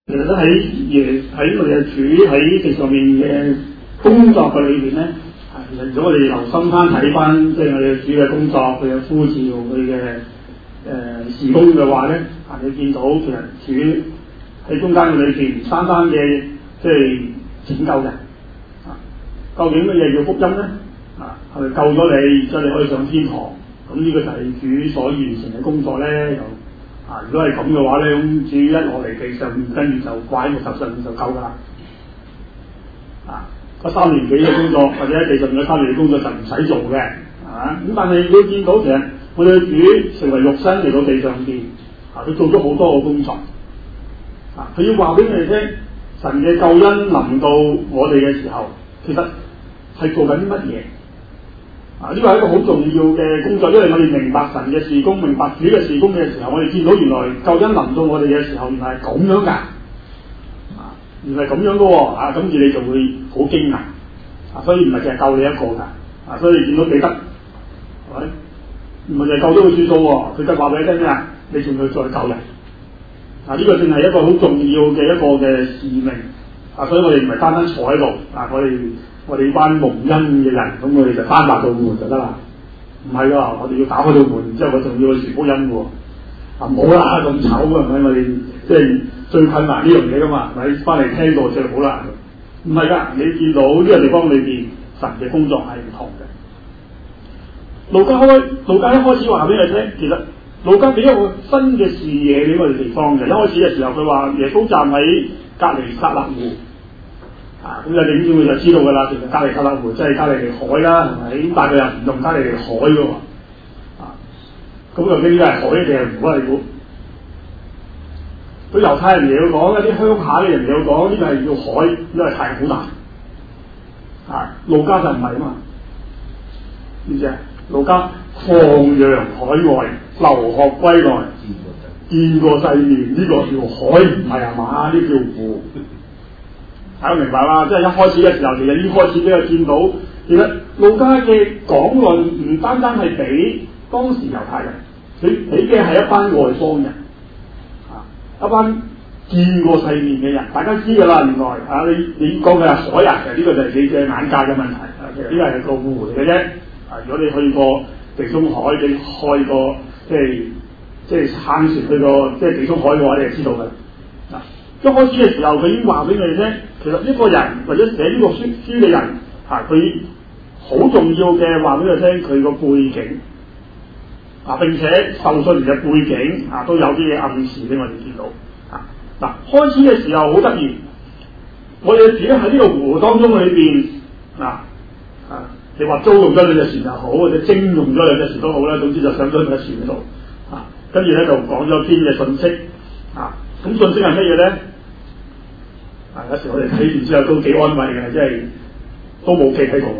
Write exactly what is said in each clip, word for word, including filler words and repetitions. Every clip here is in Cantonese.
其實都喺耶喺我哋嘅主喺地上面嘅工作嘅裏邊咧，其實如果我哋留心翻睇翻，即係我哋嘅主嘅工作，佢嘅呼召，佢嘅誒事工嘅話咧，啊你見到其實主喺中間嘅裏邊，單單嘅即係拯救人啊，究竟乜嘢叫福音咧？啊係咪救咗你，即係你可以上天堂？咁呢個就係主所完成嘅工作咧，又。啊！如果係咁嘅話咧，咁主一落嚟地上，跟住就掛喺木頭上面就夠噶啦。啊！嗰三年幾嘅工作，或者喺地上面嗰三年嘅工作就唔使做嘅，係嘛？咁但係你見到其實我哋嘅主成為肉身嚟到地上邊，啊！佢做咗好多嘅工作，啊！佢要話俾你哋聽，神嘅救恩臨到我哋嘅時候，其實係做緊啲乜嘢？啊！呢個係一個好重要嘅工作，因為我哋明白神嘅事工，明白主嘅事工嘅時候，我哋見到原來救恩臨到我哋嘅時候，原來係咁樣㗎，啊，原來係咁樣嘅喎，啊，咁住你就會好驚訝，啊，所以唔係淨係救你一個㗎，啊，所以你見到彼得，係咪？唔係淨係救咗佢算數喎，佢就話俾你聽咩啊？你仲要再救人，啊，呢個正係一個好重要嘅一個嘅使命，啊，所以我哋唔係單單坐喺度，啊，我哋。我哋班蒙恩嘅人，咁我哋就單打道門就得啦。唔係喎，我哋要打開道門，之後我仲要去傳福音喎。啊冇啦，咁醜嘅，係咪？我哋即係最困難呢樣嘢噶嘛，咪翻嚟聽到最好啦。唔係㗎，你見到呢個地方裏邊神嘅工作係唔同嘅。路加開，路加一開始話俾你聽，其實路加俾一個新嘅視野俾我哋地方嘅。一開始嘅時候，佢話耶穌站喺革尼撒勒湖。啊，咁你點知佢就知道㗎啦？其實加利撒勒湖即係加利利海啦，係咪？咁但係佢又唔用加利利海㗎喎，啊，咁究竟呢個係海定係湖啊？你估？對猶太人嚟講，一啲鄉下嘅人嚟講，呢個係叫海，因為太好大。啊，路加就唔係啊嘛，知唔知啊？路加放洋海外，留學歸來，見過世面，呢、這個叫海，唔係啊嘛？呢叫湖。大家明白啦，即係一開始嘅時候，其實呢開始俾佢見到，其實路加嘅講論唔單單係俾當時猶太人，佢俾嘅係一班外邦人，啊，一班見過世面嘅人，大家知㗎啦，原來啊，你你講嘅係海啊，其實呢個就係你嘅眼界嘅問題，啊，其實呢個係個湖嚟嘅啫，啊，如果你去過地中海，你開過即係即係撐船去過即係地中海嘅話，你就知道㗎。啊，一開始嘅時候，佢已經話俾你哋聽。其實一個人或者寫呢個書書嘅人，啊，佢好重要嘅話俾佢聽佢個背景，啊，並且受信人嘅背景啊都有啲嘢暗示俾我哋見到。啊，嗱，開始嘅時候好得意，我哋自己喺呢個湖當中裏邊，嗱，啊，你話租用咗兩隻船又好，或者徵用咗兩隻船都好啦，總之就上咗兩隻船度，啊，跟住咧就講咗篇嘅信息，啊，咁信息係乜嘢咧？啊！有時我哋睇完之後都幾安慰嘅，即係都冇記喺度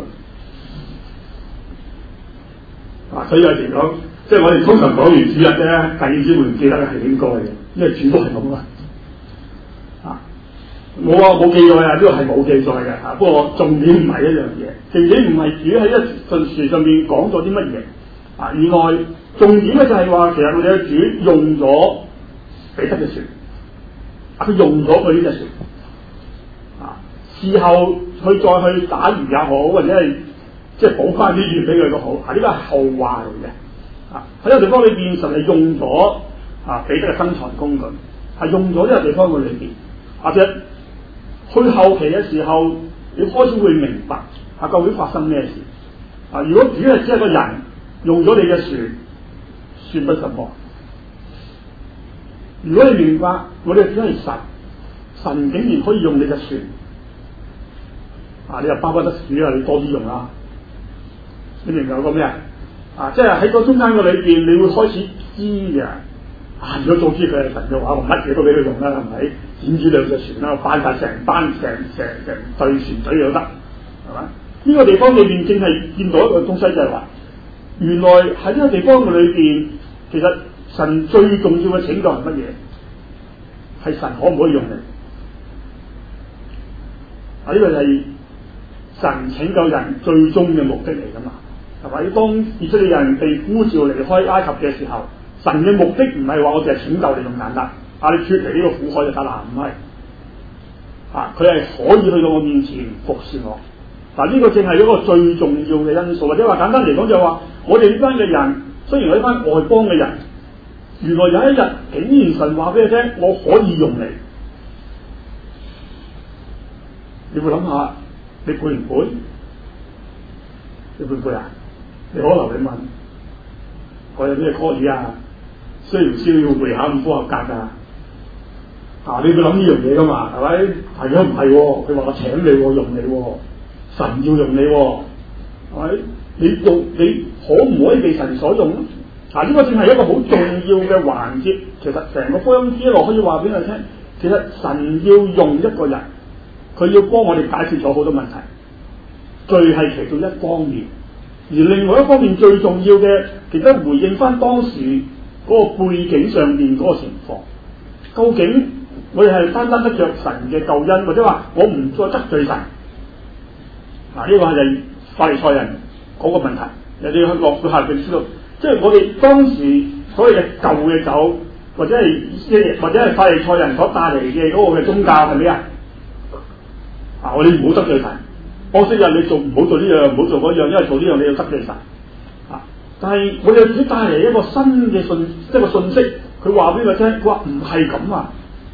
嘅。啊，所以有時講，即係我哋通常講完主日咧，第二朝會唔記得係應該嘅，因為主都係咁啊。啊，冇啊，冇記載啊，呢個係冇記載嘅。啊，不過重點唔係一樣嘢，重點唔係主喺一陣時上面講咗啲乜嘢。啊，原來重點咧就係話，其實我哋嘅主用咗彼得嘅船，佢用咗佢呢隻船。事後佢再去打魚也好，或者係即係補翻啲魚俾佢都好，啊，呢個係後話嚟嘅。啊，喺呢個地方裏邊，實係用咗啊彼得嘅生財工具，係用咗呢個地方嘅裏邊，或者去後期嘅時候，你開始會明白啊究竟發生咩事。啊，如果主係只係個人用咗你嘅船，算不什麼。如果你明白我哋只係神，神竟然可以用你嘅船。啊！你又巴不得主啊！你多啲用啦，你明唔明有個咩啊？啊！即係喺個中間個裏邊，你會開始知嘅。啊！如果早知佢係神嘅話，我乜嘢都俾佢用啦，係咪？剪住兩隻船啦，班晒成班成成成隊船隊都得，係嘛？呢、這個地方裏邊正係見到一個東西，就係話，原來喺呢個地方嘅裏邊，其實神最重要嘅拯救係乜嘢？係神可唔可以用你？啊！呢、這個係。神拯救人最終嘅目的嚟㗎嘛，係咪？當以色列人被呼召離開埃及嘅時候，神嘅目的唔係話我淨係拯救你咁簡單，啊你脫離呢個苦海就得啦，唔係。 啊，佢係可以去到我面前服侍我。嗱、啊，呢、這個正係一個最重要嘅因素，或者話簡單嚟講就係話，我哋呢班嘅人，雖然係一班外邦嘅人，原來有一日竟然神話俾你聽，我可以用你。你會諗下，你配唔配？你配唔配啊？你可能你問，我有咩 course 啊？需唔需要會考五科合格㗎？啊，你會諗呢樣嘢㗎嘛？係咪？係啊，唔係喎，佢話我請你喎，用你喎，神要用你喎，係咪？你用你可唔可以被神所用咧？啊，呢、這個正係一個好重要嘅環節。其實成個福音書一路可以話俾你聽，其實神要用一個人。佢要幫我哋解決咗好多問題，罪係其中一方面，而另外一方面最重要嘅，其實回應翻當時嗰個背景上邊嗰個情況。究竟我哋係單單得着神嘅救恩，或者話我唔再得罪神？嗱、啊，呢、這個係法利賽人嗰個問題。你哋去落去下邊知道，即係我哋當時所謂嘅舊嘅酒，或者係或者係法利賽人所帶嚟嘅嗰個嘅宗教係咩啊？啊！我哋唔好得罪神，可惜啊！你做唔好做呢樣，唔好做嗰樣，因為做呢樣你要得罪神。啊！但係我哋只帶嚟一個新嘅信，一個信息，佢話俾佢聽，佢話唔係咁啊！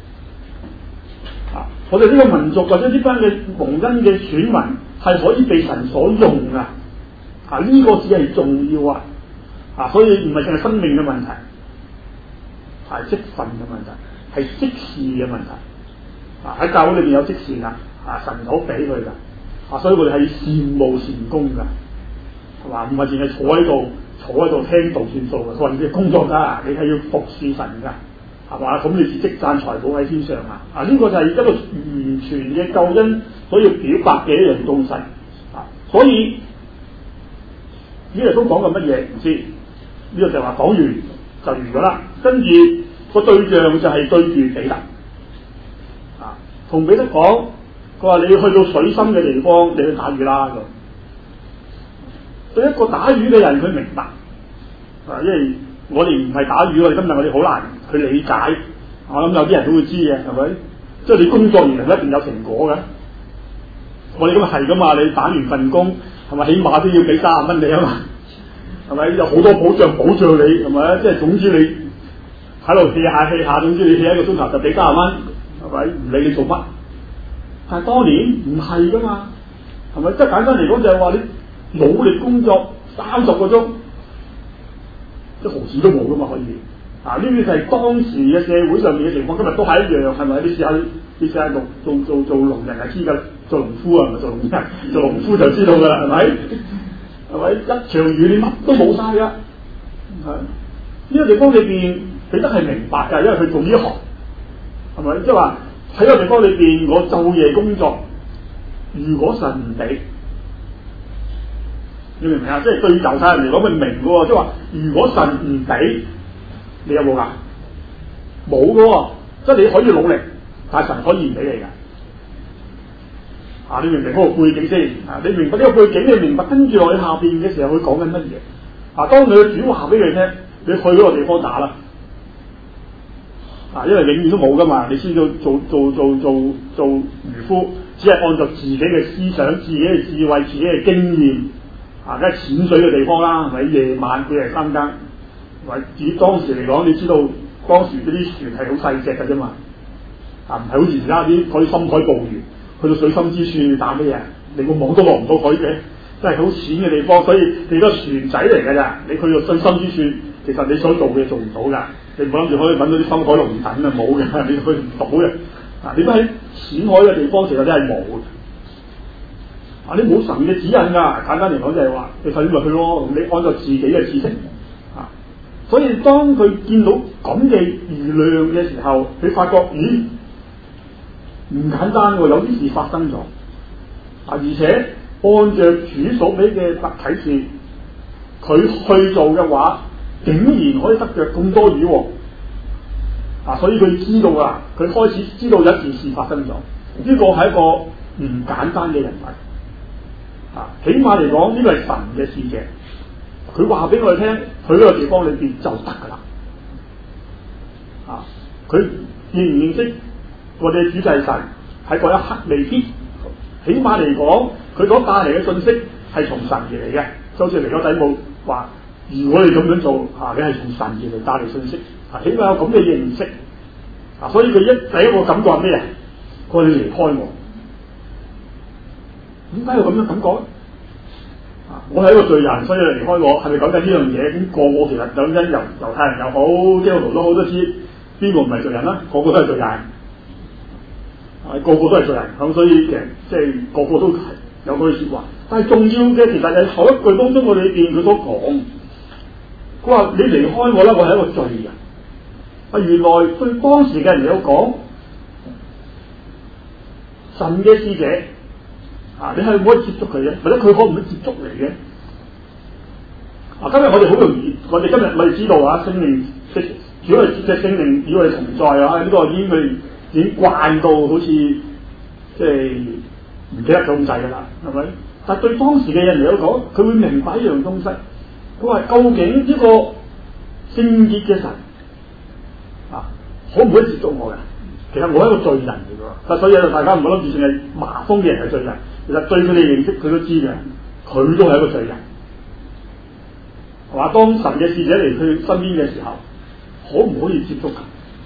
啊！我哋呢個民族或者呢班嘅蒙恩嘅選民係可以被神所用噶。啊！呢、這個只係重要啊！啊！所以唔係淨係生命嘅問題，係職分嘅問題，係職事嘅問題。啊！喺教會裏邊有職事噶。啊！神好俾佢噶，啊！所以我哋係要善務善功噶，係嘛？唔係淨係坐喺度，坐喺度聽道算數嘅，所以你嘅工作噶，你係要服侍神噶，係嘛？咁你是積攢財寶喺天上啊！啊！呢、這個就係一個完全嘅救恩所要表白嘅一樣東西啊！所以呢個都講緊乜嘢唔知？呢、這個就話講完就完咗啦，跟住個對象就係對住彼得啊，同彼得講。佢話你要去到水深嘅地方，你去打魚啦咁。對一個打魚嘅人，佢明白啊，因為我哋唔係打魚，我哋今日我哋好難去理解。我諗有啲人都會知嘅，係咪？即係你工作完一定有成果嘅。我哋今日係噶嘛？你打完份工，係咪起碼都要俾三十蚊你啊嘛？係咪？有好多保障保障你，係咪？即係總之你喺度 hea 下 hea 下，總之你 hea 一個鐘頭就俾三十蚊，係咪？唔理你做乜。但係當年唔係噶嘛，係咪？即係簡單嚟講就係話你努力工作三十個鐘，一毫子都冇噶嘛可以。啊，呢啲就係當時嘅社會上面嘅情況，今日都係一樣，係咪？你試下你試下做做做做農人係知噶，做農夫啊唔係做農人，做農夫就知道噶啦，係咪？係咪？一場雨你乜都冇晒噶，係呢個地方裏邊彼得係明白噶，因為佢做呢一行，係咪？即係話。喺個地方裏邊，我晝夜工作。如果神唔俾，你明唔明啊？即係對猶太人嚟講，佢明嘅喎。即係話，如果神唔俾，你有冇噶？冇嘅喎。即係你可以努力，但係神可以唔俾你噶。啊，你明唔明嗰個背景先？啊，你明白呢個背景，你明白跟住落去下邊嘅時候，佢講緊乜嘢？啊，當佢嘅主話俾佢聽，你去嗰個地方打啦。啊，因為永遠都冇噶嘛，你知道做做做做做漁夫，只係按照自己嘅思想、自己嘅智慧、自己嘅經驗，啊，梗係淺水嘅地方啦，係咪？夜晚佢係三更，或者以當時嚟講，你知道當時嗰啲船係好細隻嘅啫嘛，啊，唔係好似而家啲可以深海捕魚，去到水深之處打咩嘢？你個網都落唔到海嘅，真係好淺嘅地方，所以你個船仔嚟㗎咋，你去到水深之處，其實你想做嘅做唔到㗎。你唔好諗住可以揾到啲深海龍躉啊，冇嘅，你去唔到嘅。啊，你都喺淺海嘅地方，其實真係冇嘅。啊，你冇神嘅指引㗎。簡單嚟講就係話，你睇咪去咯，你按照自己嘅知識。啊，所以當佢見到咁嘅魚量嘅時候，佢發覺咦唔簡單喎，有啲事發生咗。啊，而且按照主所俾嘅特啟示，佢去做嘅話。竟然可以得着咁多魚喎，啊！所以佢知道啦，佢開始知道有一件事發生咗，呢個係一個唔簡單嘅人物，啊！起碼嚟講，呢個係神嘅使者，佢話俾我哋聽，佢呢個地方裏邊就得噶啦，啊！佢認唔認識我哋主祭神？ 喺嗰一刻未必，起碼嚟講，佢所帶嚟嘅信息係從神而嚟嘅。就好似尼哥底母話：如果你咁樣做，嚇、啊、你係從神而嚟帶嚟信息，啊，起碼有咁嘅認識。啊，所以佢一第一個感覺係咩啊？佢話你離開我，點解有咁樣感覺？啊，我係一個罪人，所以你離開我，係咪講緊呢樣嘢？咁個個其實講緊猶猶太人又好，基督徒都好多知，邊個唔係罪人啦？個個都係罪人，係個個都係罪人。咁所以其實即係個個都係有嗰句説話。但係重要嘅其實係後一句當中，我哋見佢所講，佢話你離開我啦，我係一個罪人。啊，原來對當時嘅人有講，神嘅使者啊，你係唔可以接觸佢嘅，或者佢可唔可以接觸你嘅？啊，今日我哋好容易，我哋今日我哋知道啊，聖靈即係主要係即係聖靈與我哋同在啊，呢、這個已經佢已經慣到好似即係唔記得咗咁滯㗎啦，係咪？但係對當時嘅人嚟講，佢會明白一樣東西，佢話究竟呢個聖潔嘅神啊，可唔可以接觸我嘅？其實我係一個罪人嚟㗎，但所以大家唔好諗住淨係麻風嘅人係罪人，其實對佢哋認識佢都知嘅，佢都係一個罪人。係嘛？當神嘅使者嚟佢身邊嘅時候，可唔可以接觸佢？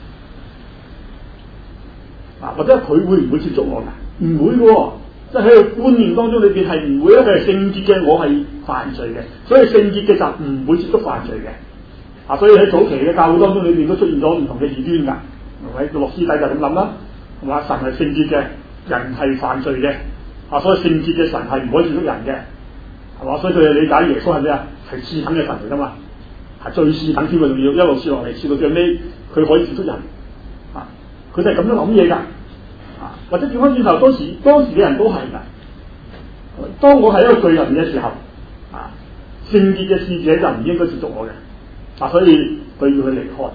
啊，或者佢會唔會接觸我㗎？唔會嘅、哦，即係喺個觀念當中裏邊係唔會，因為聖潔嘅我係犯罪嘅，所以聖潔嘅就唔會接觸犯罪嘅。啊，所以喺早期嘅教會當中裏邊都出現咗唔同嘅異端㗎。係咪？諾斯底就咁諗啦，係嘛？神係聖潔嘅，人係犯罪嘅，啊，所以聖潔嘅神係唔可以接觸人嘅，係嘛？所以佢哋理解耶穌係咩啊？係次等嘅神嚟噶嘛，係最次等添啊！仲要一路試落嚟，試到最尾佢可以接觸人，啊，佢哋係咁樣諗嘢㗎，啊，或者轉翻轉頭，當時當時嘅人都係㗎。當我係一個罪人嘅時候，啊，聖潔嘅使者就唔應該接觸我嘅，啊，所以佢要佢離開。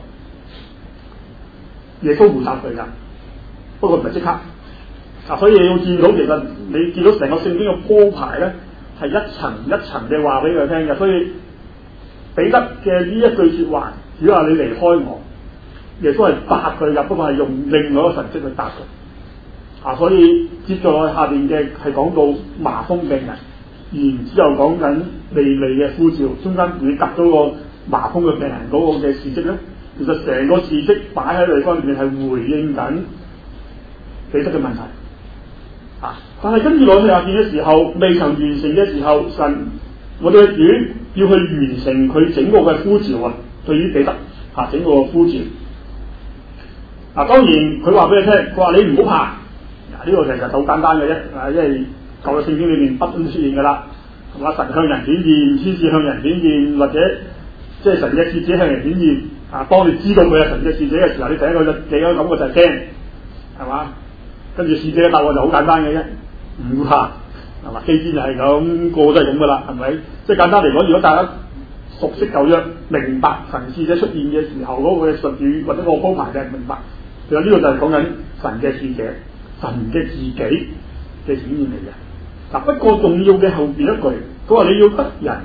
耶穌回答佢㗎，不過唔係即刻。啊，所以你要見到，其實你見到成個聖經嘅鋪排咧，係一層一層嘅話俾佢聽嘅。所以彼得嘅呢一句説話，只話你離開我，耶穌係答佢㗎，不過係用另外一個神跡去答佢。啊，所以接住落去下邊嘅係講到麻風病人，然之後講緊利未嘅呼召，中間你答咗個麻風嘅病人嗰個嘅事蹟咧。其實成個事蹟擺喺地方入面係回應緊彼得嘅問題，啊！但係跟住落去下邊嘅時候，未曾完成嘅時候，神我哋嘅主要去完成佢整個嘅呼召啊！對於彼得啊，整個呼召啊，當然佢話俾你聽，佢話你唔好怕，嗱、啊、呢、這個其實好簡單嘅啫，啊，因為舊約聖經裏面不斷出現㗎啦，係嘛？神向人顯現，天使向人顯現，或者即係神嘅使者向人顯現。啊！當你知道佢係神嘅使者嘅時候，你第一個就第一個感覺就係驚，係嘛？跟住使者嘅答案就好簡單嘅啫，唔怕，係嘛？基甸就係咁，個個都係咁噶啦，係咪？即係簡單嚟講，如果大家熟悉舊約，明白神使者出現嘅時候嗰個嘅術語或者個鋪排嘅明白，其實呢個就係講緊神嘅使者，神嘅自己嘅顯現嚟嘅。嗱、啊，不過重要嘅後邊一句，佢話你要得人。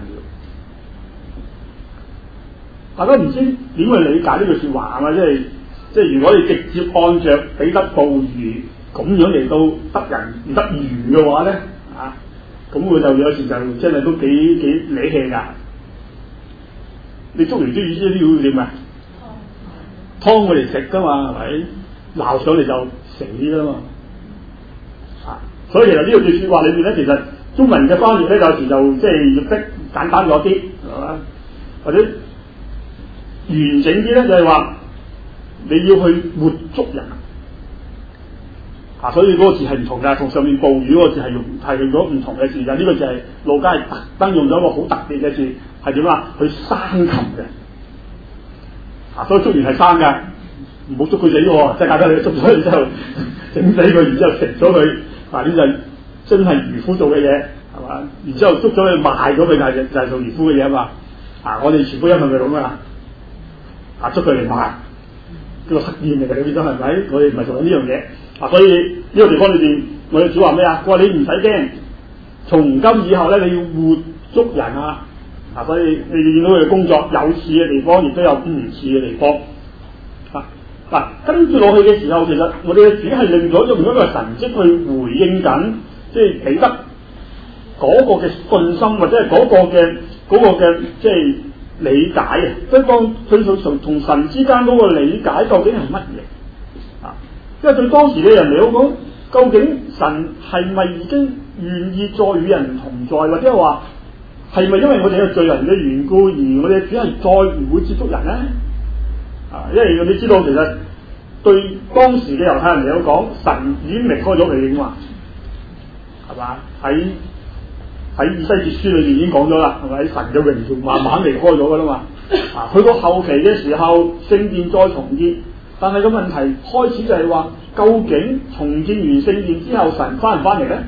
大家唔知點去理解呢句説話啊嘛？即係即係如果你直接按着彼得捕魚咁樣嚟到得人唔得魚嘅話咧，啊，咁佢就有時就真係都幾幾理氣㗎。你捉完啲魚先都要點啊？劏佢嚟食㗎嘛，係咪？鬧上嚟就死㗎嘛。啊，所以其實呢句説話裏邊咧，其實中文嘅翻譯咧有時就即係譯得簡單咗啲，係嘛？或者完整啲咧就係話你要去活捉人啊，所以嗰個字係唔同㗎，同上面捕魚嗰個字係用係用咗唔同嘅字㗎。呢、這個就係路加係特登用咗一個好特別嘅字，係點啊？去生擒嘅啊，所以捉完係生㗎，唔好捉佢死喎，即係大家你捉咗佢之後整死佢，然之後食咗佢啊，呢就係真係漁夫做嘅嘢係嘛？然之後捉咗佢賣咗佢就係就係做漁夫嘅嘢啊嘛。啊，我哋全部因為佢咁㗎。啊！捉佢嚟賣，呢個實驗嚟嘅，你變咗係咪？我哋唔係做緊呢樣嘢啊！所以呢個地方裏邊，我哋主話咩啊？佢話你唔使驚，從今以後咧，你要活捉人啊！啊！所以你哋見到佢嘅工作有似嘅地方，亦都有唔似嘅地方啊！ 嗱，跟住落去嘅時候，其實我哋嘅主係令咗用一個神蹟去回應緊，即係彼得嗰個嘅信心，或者係嗰個嘅嗰、嗰個嘅即係理解啊，對方對同同神之間嗰個理解究竟係乜嘢啊？因為對當時嘅人嚟講，究竟神係咪已經願意再與人同在，或者話係咪因為我哋係罪人嘅緣故，而我哋只係再唔會接觸人咧？啊，因為你知道，其實對當時嘅猶太人嚟講，神已經離開咗佢哋嘛，係嘛？喺喺以西結書裏邊已經講咗啦，係咪？神嘅榮耀慢慢離開咗噶啦嘛。啊，去到後期嘅時候，聖殿再重建，但係個問題開始就係話，究竟重建完聖殿之後，神翻唔翻嚟咧？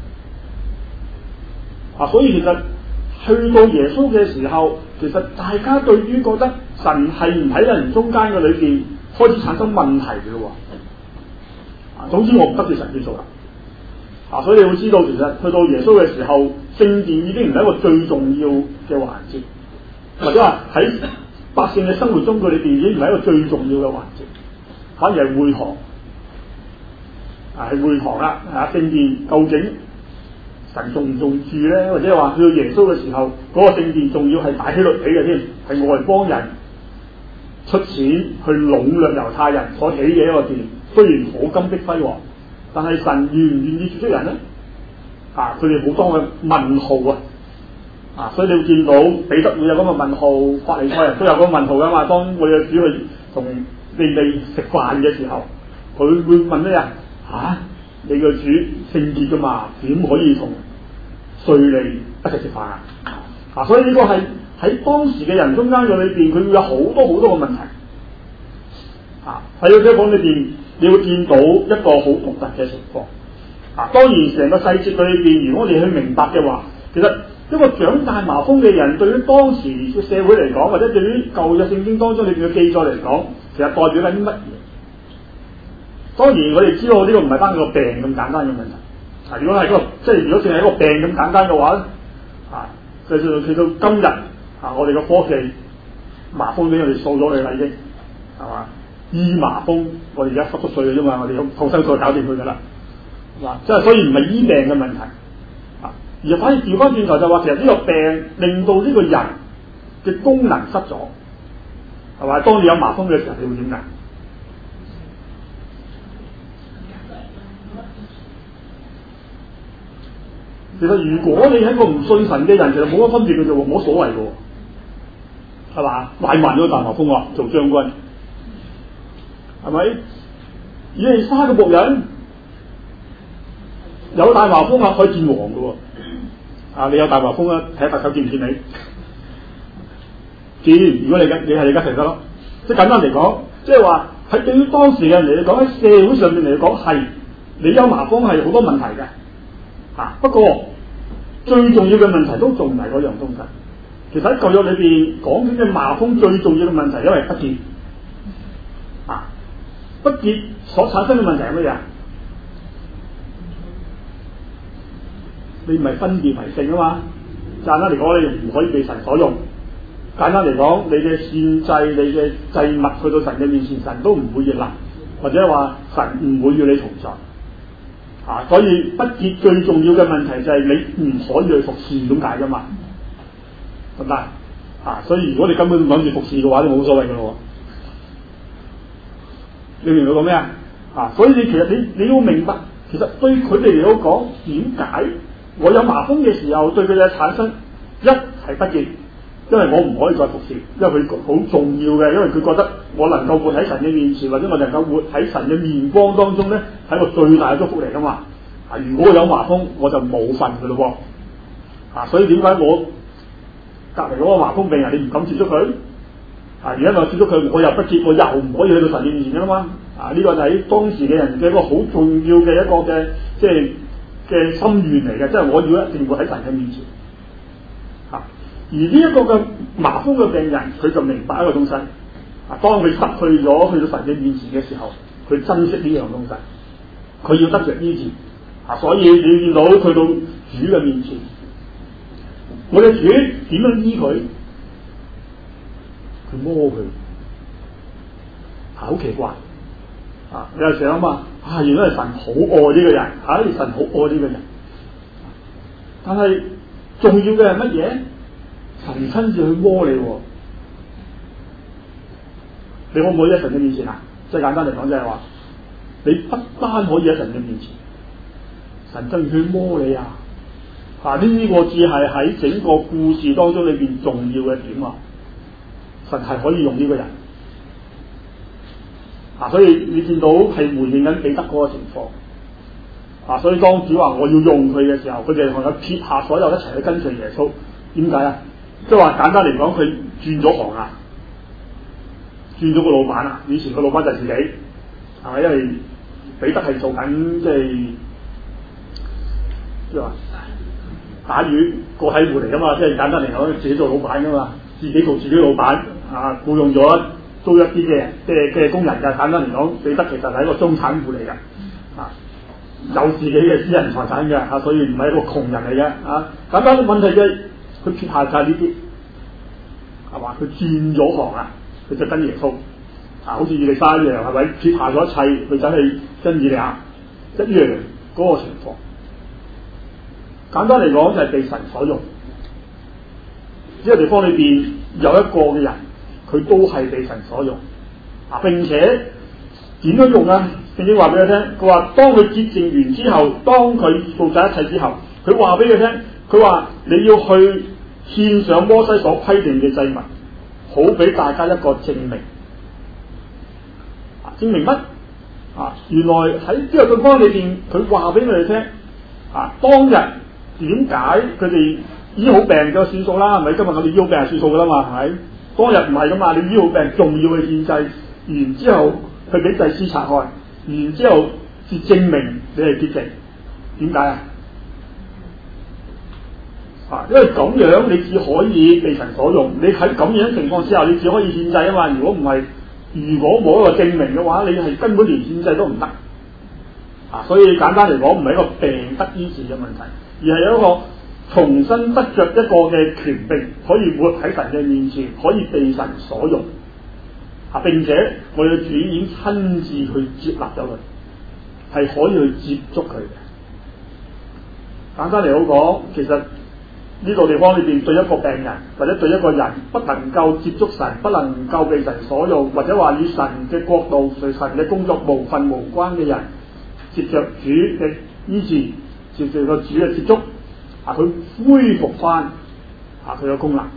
啊，所以其實去到耶穌嘅時候，其實大家對於覺得神係唔喺人中間嘅裏邊，開始產生問題嘅咯。啊，總之我唔得罪神嘅做啦。啊，所以你會知道，其實去到耶穌嘅時候，聖殿已經唔係一個最重要嘅環節，或者話喺百姓嘅生活中，佢裏邊已經唔係一個最重要嘅環節，反而係會堂。啊，係會堂啦。啊，聖殿究竟神重唔重住咧？或者話去到耶穌嘅時候，嗰、那個聖殿仲要係大希律起嘅添，係外邦人出錢去籠絡猶太人所起嘅一個殿，雖然可金碧輝煌，但係神願唔願意接觸人咧？啊，佢哋好多嘅問號啊！啊，所以你會見到彼得會有咁嘅問號，法利賽人都有咁嘅問號噶嘛。當我哋嘅主去同你哋食飯嘅時候，佢會問咩啊？吓，你個主聖潔噶嘛？點可以同稅吏一齊食飯啊？啊，所以呢個係喺當時嘅人中間嘅裏邊，佢會有好多好多嘅問題。啊，喺個書講裏邊，你會見到一個好獨特嘅情況。啊，當然成個細節裏邊，如果我哋去明白嘅話，其實一個長大麻風嘅人，對於當時嘅社會嚟講，或者對於舊約聖經當中裏邊嘅記載嚟講，其實代表緊啲乜嘢？當然我哋知道呢個唔係單個病咁簡單嘅問題。啊，如果係一個即係如果淨係一個病咁簡單嘅話咧，啊，就就去到今日啊，我哋嘅科技麻風俾我哋掃咗佢啦已經，係嘛？醫麻風我哋而家濕濕碎嘅啫嘛，我哋用抗生素搞掂佢噶啦。嗱，即係所以唔係醫病嘅問題，啊，而反而調翻轉頭就話，其實呢個病令到呢個人嘅功能失咗，係嘛？當你有麻風嘅時候，你會點解？其實如果你係一個唔信神嘅人，其實冇乜分別嘅啫喎，冇乜所謂嘅喎，係嘛？買埋咗大麻風喎，做將軍，係咪？以利沙嘅僕人有大麻風啊，可以見王嘅喎。啊，你有大麻風啊？睇下特首見唔見你？見，如果你嘅你係李嘉誠得咯。即係簡單嚟講，即係話喺對於當時嘅人嚟講，喺社會上面嚟講係你有麻風係好多問題嘅。啊，不過最重要嘅問題都仲唔係嗰樣東西。其實喺舊約裏邊講緊嘅麻風最重要嘅問題，因為不潔。啊，不潔所產生嘅問題係乜嘢？你唔係分別為聖啊嘛？簡單嚟講，你唔可以被神所用。簡單嚟講，你嘅獻祭、你嘅祭物去到神嘅面前，神都唔會悅納，或者話神唔會與你同在。啊，所以不潔最重要嘅問題就係你唔可以去服侍咁解噶嘛，得唔得？啊，所以如果你根本諗住服侍嘅話，都冇所謂噶咯。你明唔明我講咩啊？啊，所以你其實你你要明白，其實對佢哋嚟講，點解我有麻風嘅時候對佢哋產生一係不潔，因為我唔可以再服侍，因為佢好重要嘅，因為佢覺得我能夠活喺神嘅面前，或者我能夠活喺神嘅面光當中咧，係一個最大嘅祝福嚟噶嘛。啊，如果我有麻風，我就冇份噶咯喎。啊，所以點解我隔籬嗰個麻風病人你唔敢接觸佢？啊，而家我接觸佢，我又不潔，我又唔可以去到神嘅面前噶啦嘛。啊，呢、這個就係當時嘅人嘅一個好重要嘅一個嘅即係嘅心願嚟嘅，即係我要一定會喺神嘅面前。啊，而呢一個嘅麻風嘅病人，佢就明白一個東西。啊，當佢失去咗去到神嘅面前嘅時候，佢珍惜呢樣東西，佢要得着醫治。啊，所以你見到去到主嘅面前，我哋主點樣醫佢？佢摸佢，好奇怪。 啊，你又想嘛，啊，原來係神好愛呢個人，唉、啊，神好愛呢個人。但係重要嘅係乜嘢？神親自去摸你，你可唔可以喺神嘅面前啊？即係簡單嚟講，就係話你不單可以喺神嘅面前，神真去摸你啊！啊，呢、這個字係喺整個故事當中裏邊重要嘅點啊！神係可以用呢個人啊，所以你見到係回應緊彼得嗰個情況啊，所以當主話我要用佢嘅時候，佢哋能夠撇下所有一齊去跟隨耶穌。點解啊？即係話簡單嚟講，佢轉咗行啊，轉咗個老闆啊。以前個老闆就係自己，係咪？因為彼得係做緊即係即係話打魚個體戶嚟噶嘛，即係簡單嚟講，自己做老闆噶嘛，自己做自己老闆啊，僱用咗租一啲嘅即係嘅工人㗎。簡單嚟講，彼得其實係一個中產戶嚟㗎，啊，有自己嘅私人財產嘅嚇，所以唔係一個窮人嚟嘅啊。簡單嘅問題嘅。佢撇下晒呢啲，係嘛？佢轉咗行啊！佢就跟耶穌啊，好似以利沙一樣，係咪？撇下咗一切，佢真係跟以利亞一樣嗰個情況。簡單嚟講，就係被神所用。呢個地方裏邊有一個嘅人，佢都係被神所用啊！並且點樣用啊？聖經話俾佢聽，佢話當佢潔淨完之後，當佢做晒一切之後，佢話俾佢聽，佢話你要去獻上摩西所規定嘅祭物，好俾大家一個證明。啊，證明乜？啊，原來喺呢個地方裏邊，佢話俾我哋聽，啊，當日點解佢哋醫好病就算數啦？係咪？今日我哋醫好病係算數噶啦嘛？係咪？當日唔係噶嘛？你醫好病仲要去獻祭，然之後去俾祭司察看，然之後至證明你係潔淨。點解啊？啊，因為咁樣你只可以被神所用。你喺咁樣情況之下，你只可以獻祭啊嘛。如果唔係，如果冇一個證明嘅話，你係根本連獻祭都唔得。啊，所以簡單嚟講，唔係一個病得醫治嘅問題，而係有一個重新得着一個嘅權柄，可以活喺神嘅面前，可以被神所用。啊，並且我哋嘅主已經親自去接納咗佢，係可以去接觸佢嘅。簡單嚟好講，其實呢個地方裏邊對一個病人或者對一個人不能夠接觸神，不能夠被神所用，或者話與神嘅國度、隨神嘅工作無份無關嘅人，接着主嘅醫治，接着個主嘅接觸，啊，佢恢復翻啊佢嘅功能。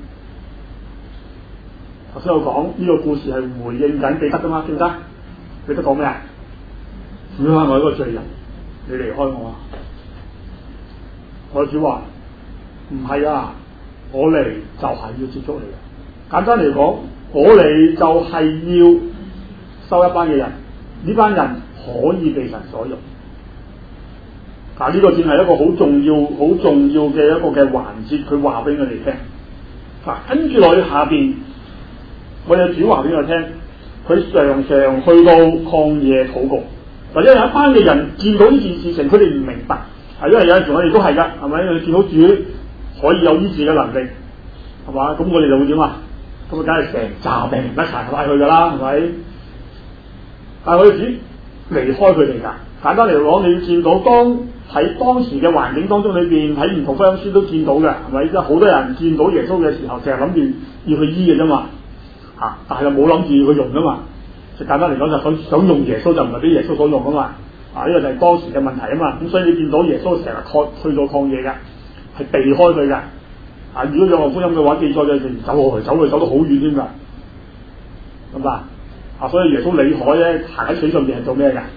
頭先我講呢個故事係回應緊彼得噶嘛，記唔記得？彼得講咩啊？主啊，我係一個罪人，你離開我啊！我主話唔係啊，我嚟就係要接觸你嘅。簡單嚟講，我嚟就係要收一班嘅人，呢班人可以被神所用。嗱，呢個正係一個好重要、好重要嘅一個嘅環節，佢話俾我哋聽。嗱，跟住落去下邊，我哋主話俾我聽，佢常常去到曠野禱告，或者有一班嘅人見到呢件事情，佢哋唔明白，係因為有陣時我哋都係噶，係咪？你見到主可以有醫治嘅能力，係嘛？咁我哋就會點啊？咁啊，梗係成紮病人一齊拉去噶啦，係咪？但係我哋主離開佢哋噶。簡單嚟講，你要見到當喺當時嘅環境當中裏邊，喺唔同福音書都見到嘅，係咪？即係好多人見到耶穌嘅時候，成日諗住要去醫嘅啫嘛，嚇、啊！但係又冇諗住要去用噶嘛。就簡單嚟講，就想想用耶穌，就唔係俾耶穌所用噶嘛。啊，呢、這個就係當時嘅問題啊嘛。咁所以你見到耶穌成日抗去到曠野嘅，係避開佢嘅。啊，如果約翰福音嘅話，記載就係走落去，走去走到好遠添㗎，咁啊，啊，所以耶穌離海咧行喺水上邊係做咩嘅？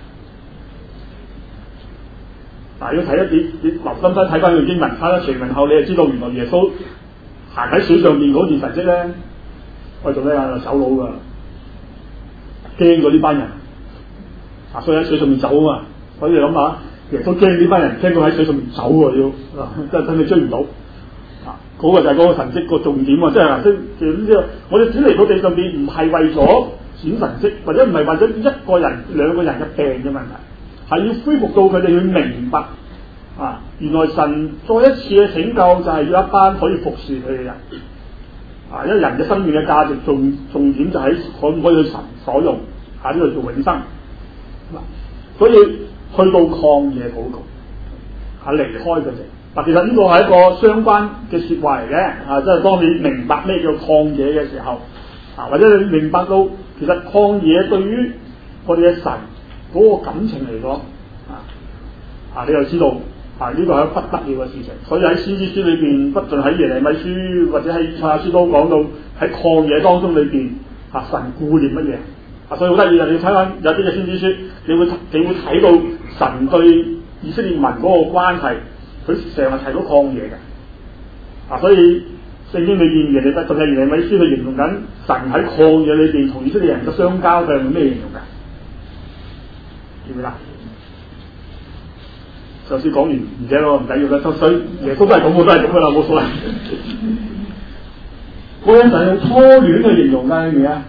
嗱，要睇一啲，你留心翻睇翻佢經文，睇咗全文後，你就知道原來耶穌行喺水上面嗰件神蹟咧，我做咩啊？走佬噶，驚咗呢班人，啊，所以喺水上面走啊嘛。所以你諗下，耶穌驚呢班人，驚到喺水上面走喎，要，啊，真係真係追唔到。啊，嗰、那個就係嗰個神蹟個重點啊！即係嗱，即係呢個，我哋主嚟到地上邊唔係為咗顯神蹟，或者唔係為咗一個人、兩個人嘅病嘅問題。係要恢復到佢哋去明白啊！原來神再一次嘅拯救就係要一班可以服侍佢嘅人啊！因為人嘅生命嘅價值重重點就喺可唔可以去神所用啊？呢個叫永生嗱，所以去到曠野禱告，係離開佢哋。嗱，其實呢個係一個相關嘅説話嚟嘅，啊，即係當你明白咩叫曠野嘅時候，啊，或者你明白到其實曠野對於我哋嘅神嗰個感情嚟講，啊，啊，你就知道。啊！呢個係不得了嘅事情，所以喺先知書裏邊，不論喺耶利米書或者喺以賽亞書都講到喺曠野當中裏邊，啊，神顧念乜嘢？啊，所以好得意啊！你睇翻有啲嘅先知書，你會你會睇到神對以色列民嗰個關係，佢成日提到曠野嘅。啊，所以聖經裏邊耶利米特別係耶利米書，佢形容緊神喺曠野裏邊同以色列人嘅相交，佢係用咩形容㗎？記唔記得？就算講完唔記得咯，唔緊要啦。所以耶穌都係咁，我都係咁噶啦，冇所謂。嗰陣就用初戀去形容㗎，係咪啊？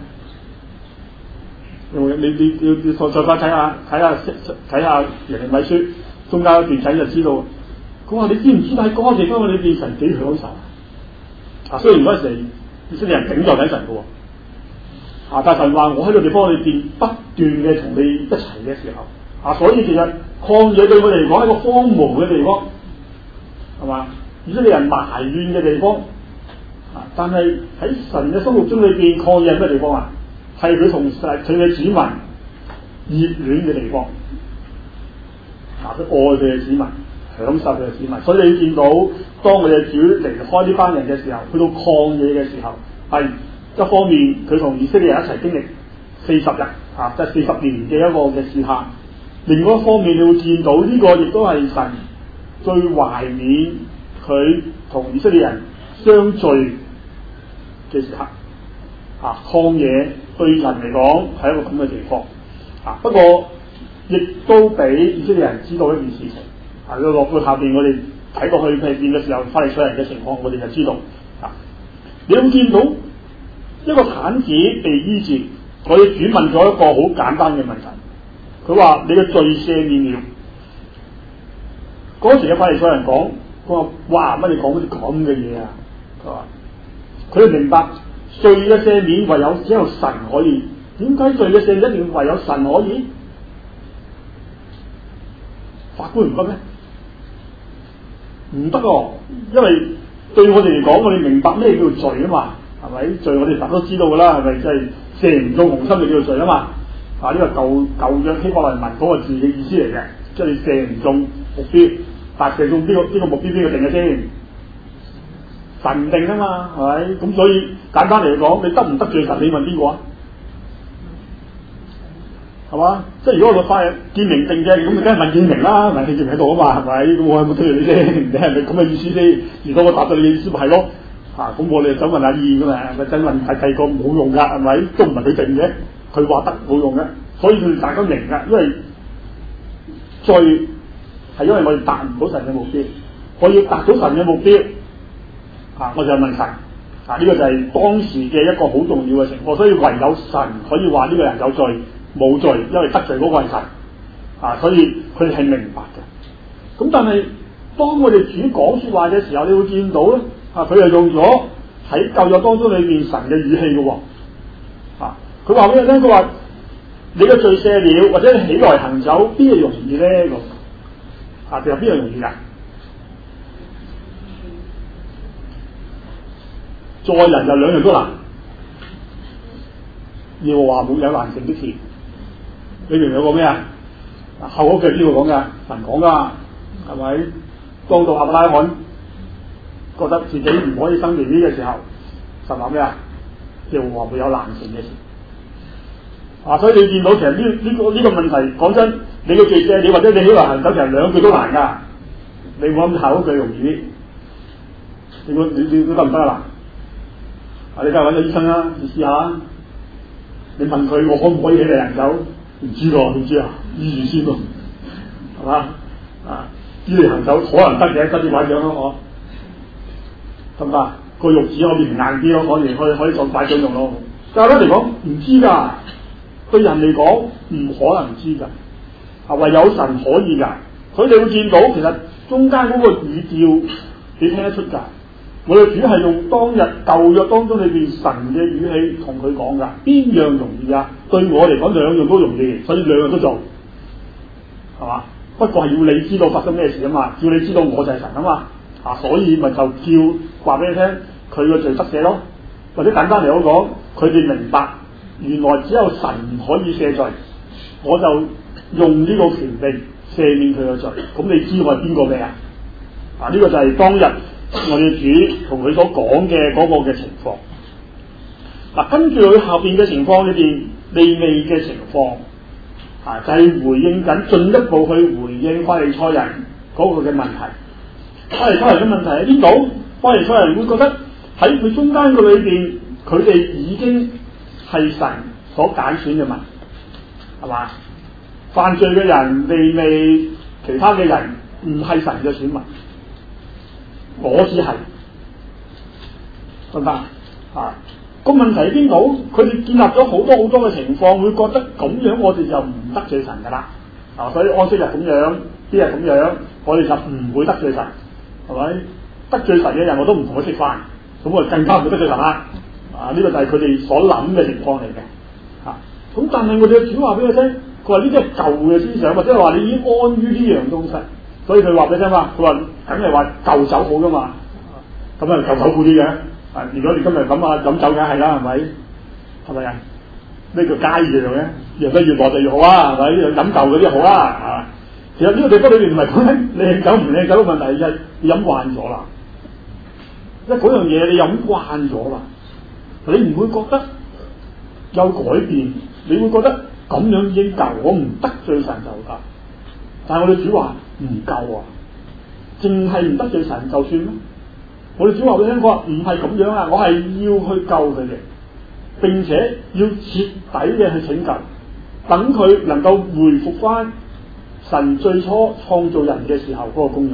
你你你要要再再翻睇下睇下睇下耶利米書中間一段仔就知道。佢話：你知唔知喺嗰個地方裏邊神幾享受啊？雖然嗰陣時以色列人頂撞緊神嘅喎，啊，但神話我喺個地方裏邊不斷嘅同你一齊嘅時候。啊，所以其實曠野對我哋嚟講係一個荒蕪嘅地方，係嘛？以色列人埋怨嘅地方，啊，但係喺神嘅心目中裏邊，曠野係咩地方啊？係佢同佢嘅子民熱戀嘅地方，啊，佢愛佢嘅子民，享受佢嘅子民。所以你見到當我哋主離開呢班人嘅時候，去到曠野嘅時候，係一方面佢同以色列人一齊經歷四十日，啊，即係四十年嘅一個嘅試探。另外一方面，你會見到呢個亦都係神最懷念佢同以色列人相聚嘅時刻。啊，曠野對人嚟講係一個咁嘅地方。啊，不過亦都俾以色列人知道一件事情。啊，落到下邊我哋睇過去片嘅時候，法利賽人嘅情況，我哋就知道。啊，你會見到一個癱子被醫治，我哋主問咗一個好簡單嘅問題。佢話：你嘅罪赦免了。嗰時嘅法利賽人講：佢話哇，乜你講啲咁嘅嘢啊？佢話佢哋明白罪嘅赦免唯有只有神可以。點解罪嘅赦免一定唯有神可以？法官唔得咩？唔得喎，因為對我哋嚟講，我哋明白咩叫罪啊嘛？係咪？罪我哋大都知道㗎啦，係咪？即係射唔中紅心就叫做罪啊嘛。啊！呢、這個舊舊約希伯來文嗰個字嘅意思嚟嘅，即係你射唔中目標，但射中邊個邊個目標邊個定嘅先？神定啊嘛，係咪？咁所以簡單嚟講，你得唔得罪神？你問邊個啊？係嘛？即係如果我法見明定嘅，咁你梗係問見明啦，問見明喺度啊嘛，係咪？咁我有冇得罪你先？你係咪咁嘅意思先？如果我答到你嘅意思，咪係咯？嚇、啊！咁我哋就想問下意㗎嘛，咪真問係第個冇用㗎，係咪？都唔係佢定嘅。佢話得冇用嘅，所以佢哋大家明㗎，因為罪係因為我哋達唔到神嘅目標，我要達到神嘅目標，啊，我就問神，啊，呢、這個就係當時嘅一個好重要嘅情況，所以唯有神可以話呢個人有罪冇罪，因為得罪嗰個係神，啊，所以佢哋係明白嘅。咁但係當我哋主講説話嘅時候，你會見到咧，啊，佢係用咗喺舊約當中裏邊神嘅語氣嘅喎，啊。佢話俾你聽，佢話你嘅罪赦了，或者你起來行走，邊樣容易咧？咁啊，定係邊樣容易啊？在人就兩樣都難，要話冇有難成的事。你明唔明有個咩啊？後嗰句邊個講噶？神講噶，係咪？當到亞伯拉罕覺得自己唔可以生 B B 嘅時候，神話咩啊？要話冇有難成嘅事。啊！所以你見到其實呢呢個呢個問題，講真，你嘅罪赦，你或者你起來行走，其實兩句都難㗎。你冇諗後嗰句容易啲，你估你你得唔得啊？嗱，啊，你梗係揾個醫生啦，你試下。你問佢我可唔可以起嚟行走？唔知喎，點知啊？醫住先咯，係嘛？啊，醫嚟行走可能得嘅，伸啲拐杖咯，可得唔得？個肉子可以硬啲咯，可以可以可以做拐杖用咯。但係咧嚟講唔知㗎。對人嚟講唔可能知㗎，啊，唯有神可以㗎，所以你會見到其實中間嗰個語調你聽得出㗎。我哋主係用當日舊約當中裏邊神嘅語氣同佢講㗎，邊樣容易啊？對我嚟講兩樣都容易，所以兩樣都做， 係嘛？不過係要你知道發生咩事啊嘛，要你知道我就係神啊嘛，啊所以咪就叫話俾你聽，佢個罪得赦咯，或者簡單嚟講，佢哋明白原來只有神可以赦罪，我就用呢個權柄赦免佢個罪。咁你知我係邊個未啊？啊呢、這個就係當日我哋主同佢所講嘅嗰個嘅情況。嗱、啊，跟住佢後邊嘅情況裏邊，利未嘅情況。啊！就係、是、回應緊，進一步去回應法利賽人嗰個嘅問題。法利賽人嘅問題喺邊度？法利賽人會覺得喺佢中間個裏邊，佢哋已經係神所揀選嘅民，係嘛？犯罪嘅人，利未其他嘅人唔係神嘅選民，我只係得唔得啊？個問題喺邊度？佢哋建立咗好多好多嘅情況，會覺得咁樣我哋就唔得罪神噶啦。啊，所以安息日咁樣，啲日咁樣，我哋就唔會得罪神，係咪？得罪神嘅人我都唔同佢食飯，咁我更加唔會得罪神啦。啊，呢、這個就係佢哋所諗嘅情況嚟嘅。啊，咁但係我哋嘅主話俾佢聽，佢話呢啲係舊嘅思想，或者係話你已經安於呢樣東西，所以佢話俾你聽嘛，佢話梗係話舊酒好噶嘛，咁啊舊酒好啲嘅。啊！如果你今日咁啊飲酒梗係啦，係咪？係咪啊？呢個佳釀嘅，釀得越耐就越好啊，係咪？飲舊嗰啲好啦，啊！其實呢個地方裏邊唔係講緊靚酒唔靚酒嘅問題，係你飲慣咗啦。因為嗰樣嘢你飲慣咗啦，你唔會覺得有改變，你會覺得咁樣已經夠，我唔得罪神就夠。但係我哋主話唔夠啊，淨係唔得罪神就算咩？我哋主話俾你聽，我話唔係咁樣啊！我係要去救佢哋，並且要徹底嘅去拯救，等佢能夠回復翻神最初創造人嘅時候嗰個功用。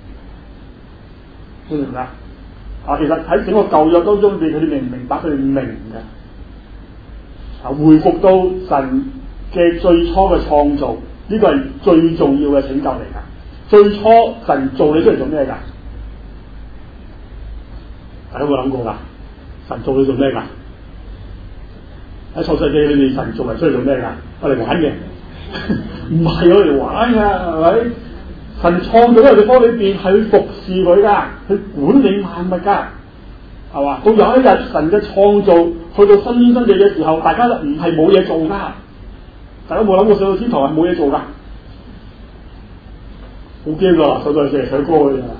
明唔明啊？啊，其實喺整個舊約當中，你佢哋明唔明白？佢哋明嘅。啊，回復到神嘅最初嘅創造，呢個係最重要嘅拯救嚟噶。最初神做你出嚟做咩噶？大家有冇諗過噶？神做你做咩噶？喺創世記裏面，神做人出嚟做咩噶？我嚟玩嘅，唔係我嚟玩噶，係咪？神創造呢個地方裏邊係去服侍佢噶，去管理萬物噶，係嘛？到有一日神嘅創造去到新天新地嘅時候，大家都唔係冇嘢做噶。大家有冇諗過上到天堂係冇嘢做噶？好驚噶，上到去成日唱歌嘅咋？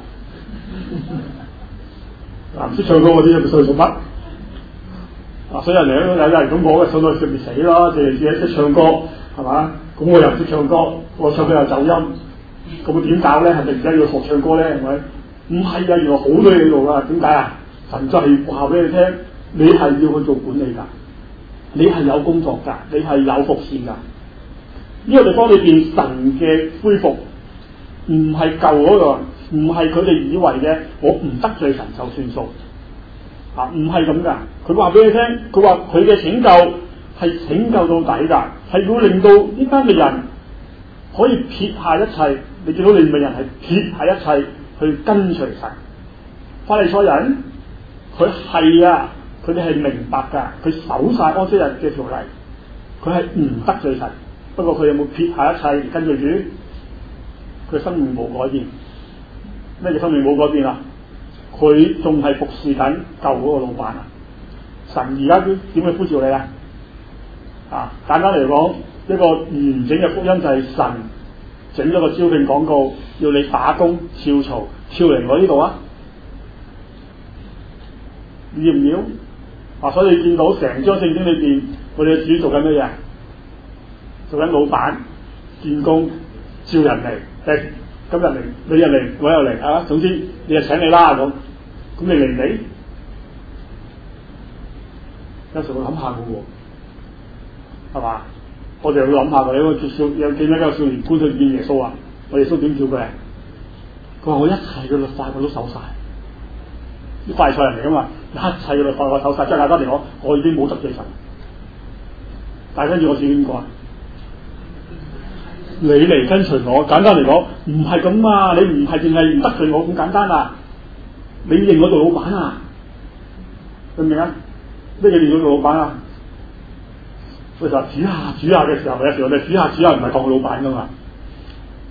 嗱，唔識唱歌嗰啲，咪上去做乜？啊，所以人哋有有人咁講嘅，上到去咪死咯，淨係自己識唱歌，係嘛？咁我又唔識唱歌，我唱歌又走音，咁點搞咧？係咪而家要學唱歌咧？係咪？唔係啊，原來好多嘢做噶，點解啊？神就係話俾你聽，你係要去做管理噶，你係有工作噶，你係有服侍噶。呢、這個地方裏邊神嘅恢復，唔係舊嗰個。唔係佢哋以為嘅，我唔得罪神就算數啊！唔係咁噶，佢話俾你聽，佢話佢嘅拯救係拯救到底噶，係要令到呢班嘅人可以撇下一切。你見到利未人係撇下一切去跟隨神。法利賽人佢係啊，佢哋係明白噶，佢守晒安息日嘅條例，佢係唔得罪神。不過佢有冇撇下一切而跟隨主？佢生命冇改變。咩叫生命冇改變啊？佢仲係服侍緊舊嗰個老闆啊！神而家點點去呼召你啊？啊，簡單嚟講，一個完整嘅福音就係神整咗個招聘廣告，要你打工跳槽跳嚟我呢度啊！要唔要？啊，所以你見到成張聖經裏邊，我哋嘅主做緊乜嘢？做緊老闆見工召人嚟，誒。今日嚟，你又嚟，我又嚟啊！總之你就請你啦咁，咁你嚟唔嚟？有時會諗下嘅喎，係嘛？我哋會諗下嘅。有個少有幾多個少年官去見耶穌啊？我耶穌點叫佢？佢話我一切嘅律法我都守晒，啲法利賽人嚟噶嘛？一切嘅律法我守晒，即係簡單嚟講，我已經冇得罪神。但係跟住我似邊個啊？你嚟跟隨我，簡單嚟講，唔係咁啊！你唔係淨係唔得罪我咁簡單啊！你認我做老闆啊？明唔明啊？咩嘢認我做老闆啊？佢就話煮下煮下嘅時候，有時我哋煮下煮下唔係當佢老闆噶嘛。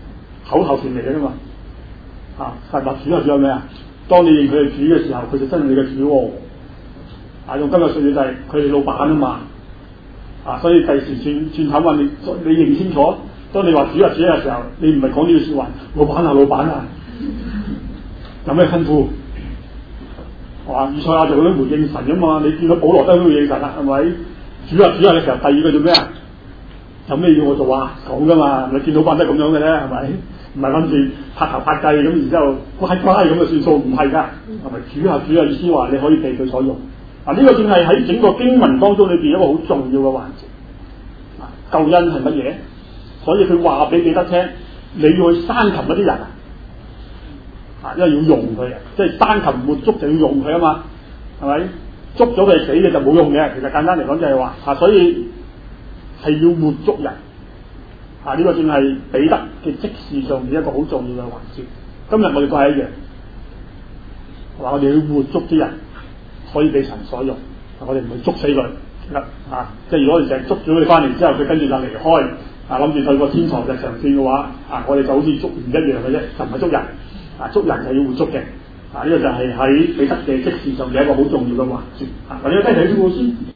口頭禪嚟嘅啫嘛。啊，實話主係主係咩啊？當你認佢係主嘅時候，佢就真係你嘅主喎。啊，用今日術語就係佢哋老闆啊嘛。啊，所以第時轉轉頭問你，你認清楚。當你話主係主嘅時候，你唔係講呢句説話，老闆啊老闆啊，有咩吩咐？哇！以賽亞就咁樣回應神㗎嘛。你見到保羅都咁回應神啦，係咪？主啊主啊嘅時候，第二句做咩啊？有咩要我做啊？講㗎嘛。你見到班都係咁樣嘅咧，係咪？唔係諗住拍頭拍計咁，然之後乖乖咁就算數，唔係㗎，係咪？主啊主啊，意思話你可以被佢所用。嗱、啊，呢、這個正係喺整個經文當中裏邊一個好重要嘅環節。啊，救恩係乜嘢？所以佢話俾彼得聽，你要去山琴嗰啲人啊，啊，因為要用佢啊，即係山琴沒捉就要用佢啊嘛，係咪？捉咗佢死嘅就冇用嘅。其實簡單嚟講就係話，啊，所以係要活捉人。啊，呢、這個正係彼得嘅職事上面一個好重要嘅環節。今日我哋都係一樣，話我哋要活捉啲人，可以俾神所用。我哋唔會捉死佢，啊，即係如果我哋成日捉咗佢翻嚟之後，佢跟住就離開。啊，諗住去個天堂日常線嘅話，啊，我哋就好似捉魚一樣嘅啫，就唔係捉人。啊，捉人就要活捉嘅。啊，呢、這個就係喺彼得嘅職事上嘅一個好重要嘅環節。啊，或者聽睇書先。